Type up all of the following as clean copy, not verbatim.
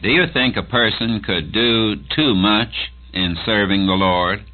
Do you think a person could do too much in serving the Lord?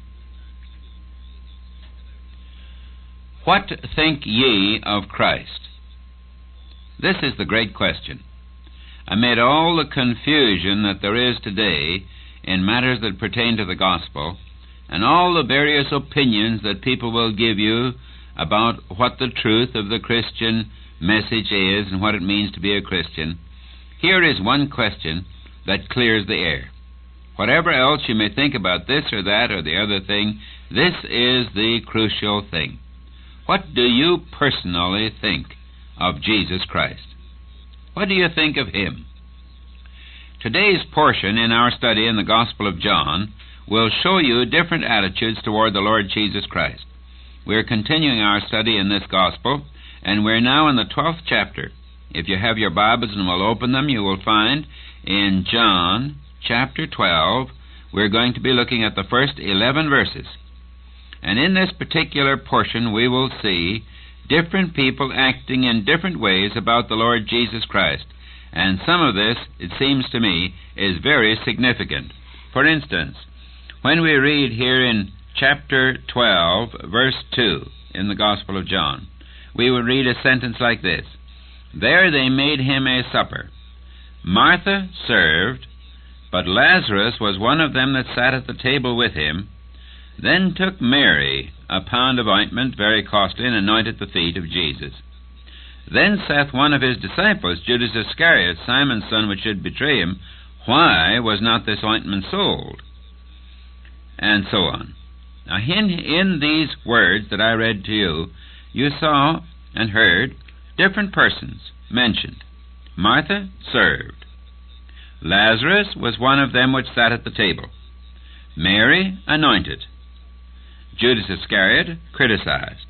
What think ye of Christ? This is the great question. Amid all the confusion that there is today in matters that pertain to the gospel, and all the various opinions that people will give you about what the truth of the Christian message is and what it means to be a Christian, here is one question that clears the air. Whatever else you may think about this or that or the other thing, this is the crucial thing. What do you personally think of Jesus Christ? What do you think of Him? Today's portion in our study in the Gospel of John will show you different attitudes toward the Lord Jesus Christ. We're continuing our study in this Gospel, and we're now in the 12th chapter. If you have your Bibles and will open them, you will find in John chapter 12, we're going to be looking at the first 11 verses. And in this particular portion, we will see different people acting in different ways about the Lord Jesus Christ. And some of this, it seems to me, is very significant. For instance, when we read here in chapter 12, verse 2, in the Gospel of John, we will read a sentence like this: There they made him a supper. Martha served, but Lazarus was one of them that sat at the table with him. Then took Mary a pound of ointment, very costly, and anointed the feet of Jesus. Then saith one of his disciples, Judas Iscariot, Simon's son, which should betray him, Why was not this ointment sold? And so on. Now, in these words that I read to you, you saw and heard different persons mentioned. Martha served. Lazarus was one of them which sat at the table. Mary anointed. Judas Iscariot criticized.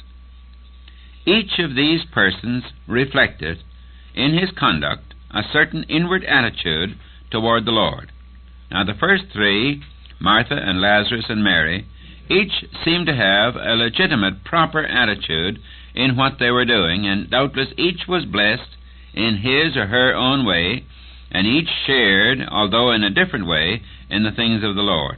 Each of these persons reflected in his conduct a certain inward attitude toward the Lord. Now, the first three, Martha and Lazarus and Mary, each seemed to have a legitimate, proper attitude in what they were doing, and doubtless each was blessed in his or her own way, and each shared, although in a different way, in the things of the Lord.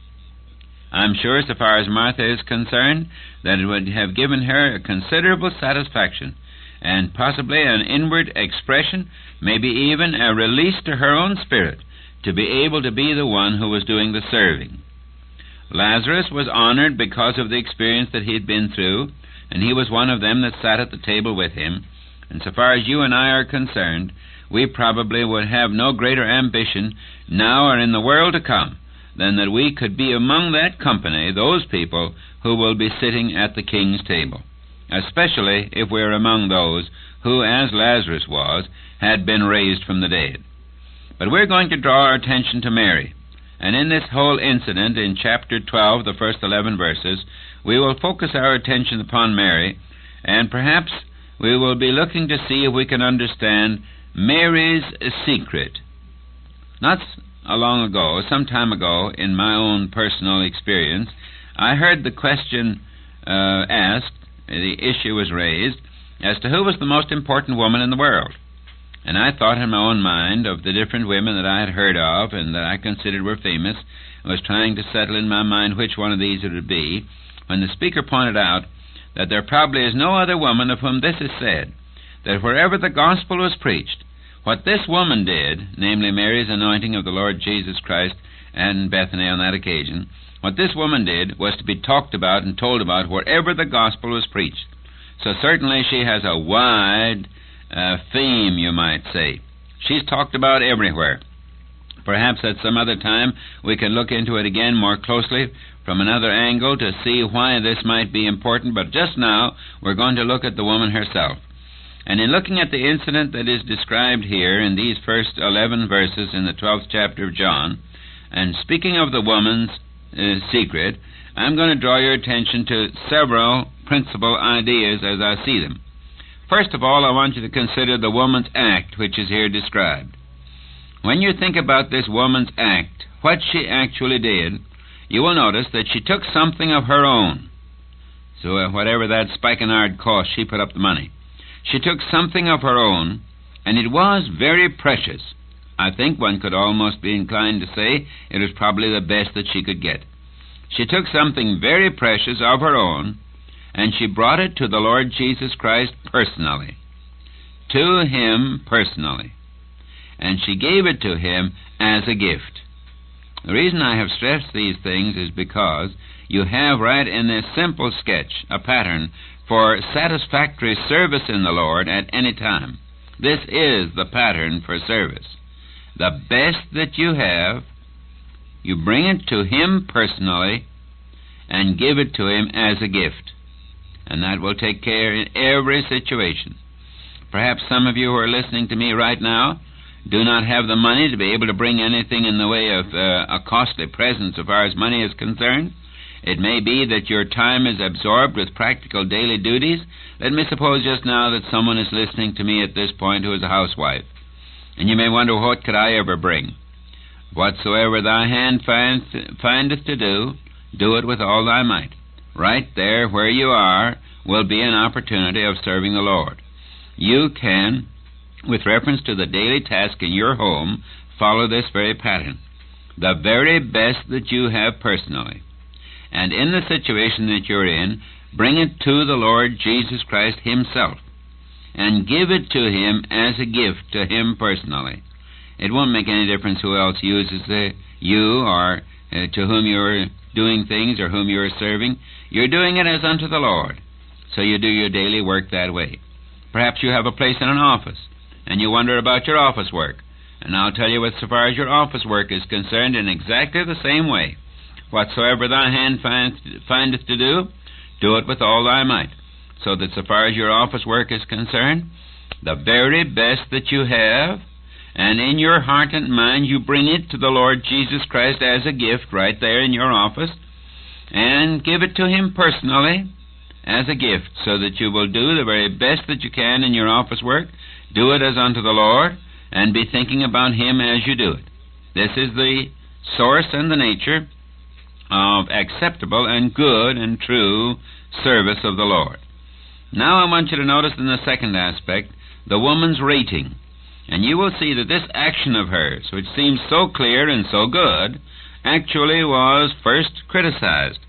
I'm sure, so far as Martha is concerned, that it would have given her a considerable satisfaction, and possibly an inward expression, maybe even a release to her own spirit, to be able to be the one who was doing the serving. Lazarus was honored because of the experience that he had been through, and he was one of them that sat at the table with him. And so far as you and I are concerned, we probably would have no greater ambition now or in the world to come than that we could be among that company, those people who will be sitting at the King's table, especially if we're among those who, as Lazarus was, had been raised from the dead. But we're going to draw our attention to Mary, and in this whole incident in chapter 12, the first 11 verses, we will focus our attention upon Mary, and perhaps we will be looking to see if we can understand Mary's secret. Not some time ago, in my own personal experience, I heard the question asked, the issue was raised, as to who was the most important woman in the world. And I thought in my own mind of the different women that I had heard of and that I considered were famous, and was trying to settle in my mind which one of these it would be, when the speaker pointed out that there probably is no other woman of whom this is said, that wherever the gospel was preached, what this woman did, namely Mary's anointing of the Lord Jesus Christ and Bethany on that occasion, what this woman did was to be talked about and told about wherever the gospel was preached. So certainly she has a wide theme, you might say. She's talked about everywhere. Perhaps at some other time we can look into it again more closely from another angle to see why this might be important, but just now we're going to look at the woman herself. And in looking at the incident that is described here in these first 11 verses in the 12th chapter of John, and speaking of the woman's secret, I'm going to draw your attention to several principal ideas as I see them. First of all, I want you to consider the woman's act, which is here described. When you think about this woman's act, what she actually did, you will notice that she took something of her own. So whatever that spikenard cost, she put up the money. She took something of her own, and it was very precious. I think one could almost be inclined to say it was probably the best that she could get. She took something very precious of her own, and she brought it to the Lord Jesus Christ personally. To Him personally. And she gave it to Him as a gift. The reason I have stressed these things is because you have right in this simple sketch a pattern for satisfactory service in the Lord at any time. This is the pattern for service. The best that you have, you bring it to Him personally and give it to Him as a gift. And that will take care in every situation. Perhaps some of you who are listening to me right now do not have the money to be able to bring anything in the way of a costly present so far as money is concerned. It may be that your time is absorbed with practical daily duties. Let me suppose just now that someone is listening to me at this point who is a housewife. And you may wonder, what could I ever bring? Whatsoever thy hand findeth to do, do it with all thy might. Right there where you are will be an opportunity of serving the Lord. You can, with reference to the daily task in your home, follow this very pattern. The very best that you have personally. And in the situation that you're in, bring it to the Lord Jesus Christ Himself. And give it to Him as a gift to Him personally. It won't make any difference who else uses you or to whom you're doing things or whom you're serving. You're doing it as unto the Lord. So you do your daily work that way. Perhaps you have a place in an office, and you wonder about your office work. And I'll tell you, so far as your office work is concerned, in exactly the same way. Whatsoever thy hand findeth to do, do it with all thy might. So that so far as your office work is concerned, the very best that you have, and in your heart and mind you bring it to the Lord Jesus Christ as a gift right there in your office, and give it to Him personally as a gift, so that you will do the very best that you can in your office work. Do it as unto the Lord, and be thinking about Him as you do it. This is the source and the nature of acceptable and good and true service of the Lord. Now I want you to notice in the second aspect, the woman's rating. And you will see that this action of hers, which seems so clear and so good, actually was first criticized.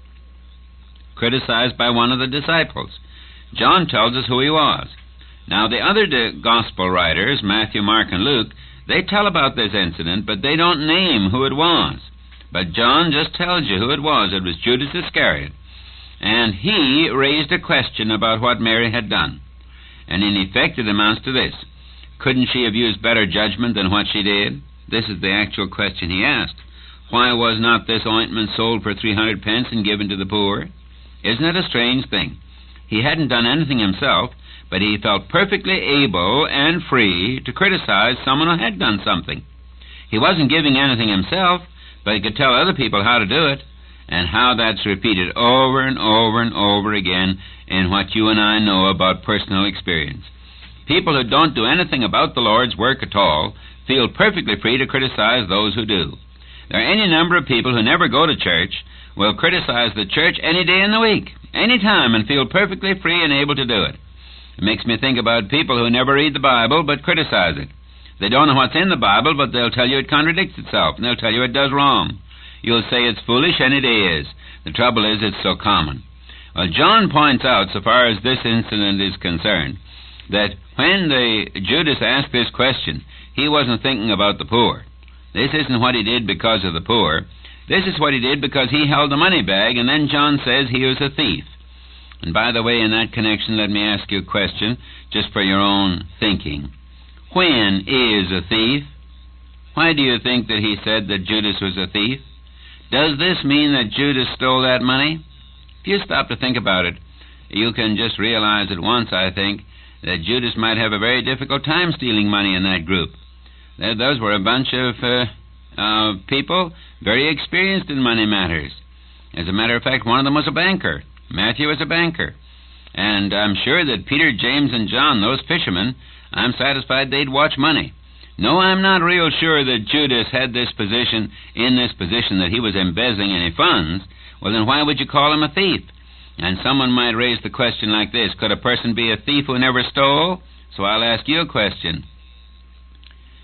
Criticized by one of the disciples. John tells us who he was. Now the other gospel writers, Matthew, Mark, and Luke, they tell about this incident, but they don't name who it was. But John just tells you who it was. It was Judas Iscariot. And he raised a question about what Mary had done. And in effect it amounts to this. Couldn't she have used better judgment than what she did? This is the actual question he asked. Why was not this ointment sold for 300 pence and given to the poor? Isn't it a strange thing? He hadn't done anything himself, but he felt perfectly able and free to criticize someone who had done something. He wasn't giving anything himself, but he could tell other people how to do it, and how that's repeated over and over and over again in what you and I know about personal experience. People who don't do anything about the Lord's work at all feel perfectly free to criticize those who do. There are any number of people who never go to church will criticize the church any day in the week, any time, and feel perfectly free and able to do it. It makes me think about people who never read the Bible but criticize it. They don't know what's in the Bible, but they'll tell you it contradicts itself, and they'll tell you it does wrong. You'll say it's foolish, and it is. The trouble is it's so common. Well, John points out, so far as this incident is concerned, that when Judas asked this question, he wasn't thinking about the poor. This isn't what he did because of the poor. This is what he did because he held the money bag, and then John says he was a thief. And by the way, in that connection, let me ask you a question, just for your own thinking. When is a thief? Why do you think that he said that Judas was a thief? Does this mean that Judas stole that money? If you stop to think about it, you can just realize at once, I think, that Judas might have a very difficult time stealing money in that group. Those were a bunch of people very experienced in money matters. As a matter of fact, one of them was a banker. Matthew was a banker. And I'm sure that Peter, James, and John, those fishermen, I'm satisfied they'd watch money. No, I'm not real sure that Judas had this position, that he was embezzling any funds. Well, then why would you call him a thief? And someone might raise the question like this. Could a person be a thief who never stole? So I'll ask you a question.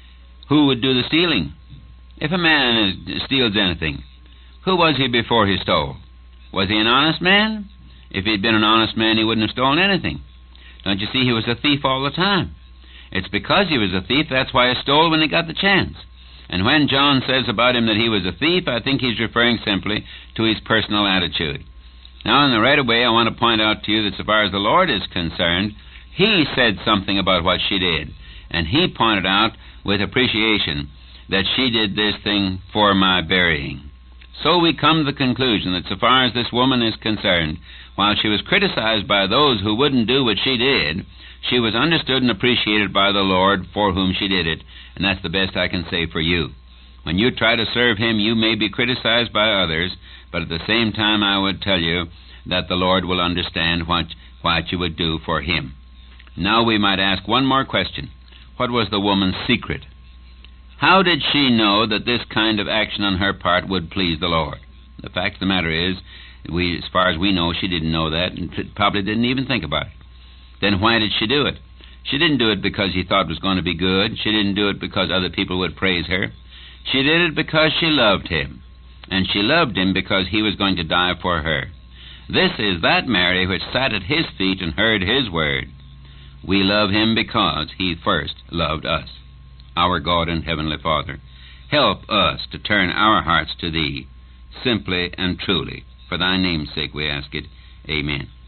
who would do the stealing? If a man steals anything, who was he before he stole? Was he an honest man? If he'd been an honest man, he wouldn't have stolen anything. Don't you see, he was a thief all the time. It's because he was a thief, that's why he stole when he got the chance. And when John says about him that he was a thief, I think he's referring simply to his personal attitude. Now, in the right away, I want to point out to you that so far as the Lord is concerned, He said something about what she did. And He pointed out with appreciation that she did this thing for my burying. So we come to the conclusion that so far as this woman is concerned, while she was criticized by those who wouldn't do what she did, she was understood and appreciated by the Lord for whom she did it. And that's the best I can say for you. When you try to serve Him, you may be criticized by others, but at the same time I would tell you that the Lord will understand what you would do for Him. Now we might ask one more question. What was the woman's secret? How did she know that this kind of action on her part would please the Lord? The fact of the matter is, as far as we know, she didn't know that and probably didn't even think about it. Then why did she do it? She didn't do it because He thought it was going to be good. She didn't do it because other people would praise her. She did it because she loved Him. And she loved Him because He was going to die for her. This is that Mary which sat at His feet and heard His word. We love Him because He first loved us. Our God and Heavenly Father, help us to turn our hearts to Thee, simply and truly. For Thy name's sake we ask it. Amen.